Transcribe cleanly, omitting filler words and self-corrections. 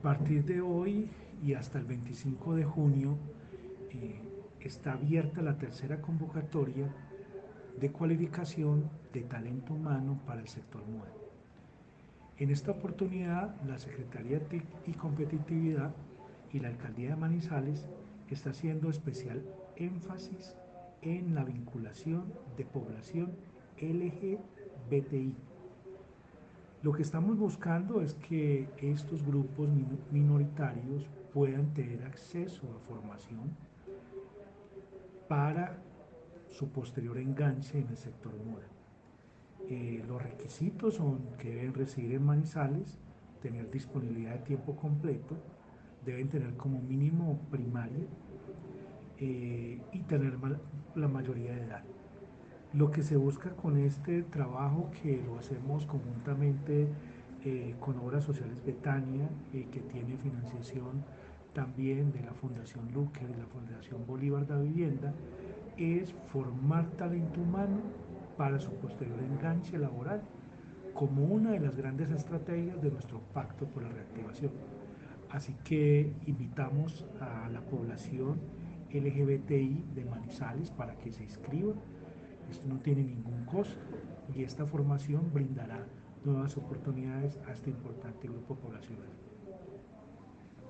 partir de hoy y hasta el 25 de junio está abierta la tercera convocatoria de cualificación de talento humano para el sector moda. En esta oportunidad, la Secretaría TIC y Competitividad y la Alcaldía de Manizales está haciendo especial énfasis en la vinculación de población LGBTI. Lo que estamos buscando es que estos grupos minoritarios puedan tener acceso a formación para su posterior enganche en el sector moda. Los requisitos son que deben residir en Manizales, tener disponibilidad de tiempo completo, deben tener como mínimo primaria y tener la mayoría de edad. Lo que se busca con este trabajo, que lo hacemos conjuntamente con Obras Sociales Betania, que tiene financiación también de la Fundación Luque y la Fundación Bolívar de Vivienda, es formar talento humano para su posterior enganche laboral como una de las grandes estrategias de nuestro pacto por la reactivación. Así que invitamos a la población LGBTI de Manizales para que se inscriba. Esto no tiene ningún costo y esta formación brindará nuevas oportunidades a este importante grupo poblacional.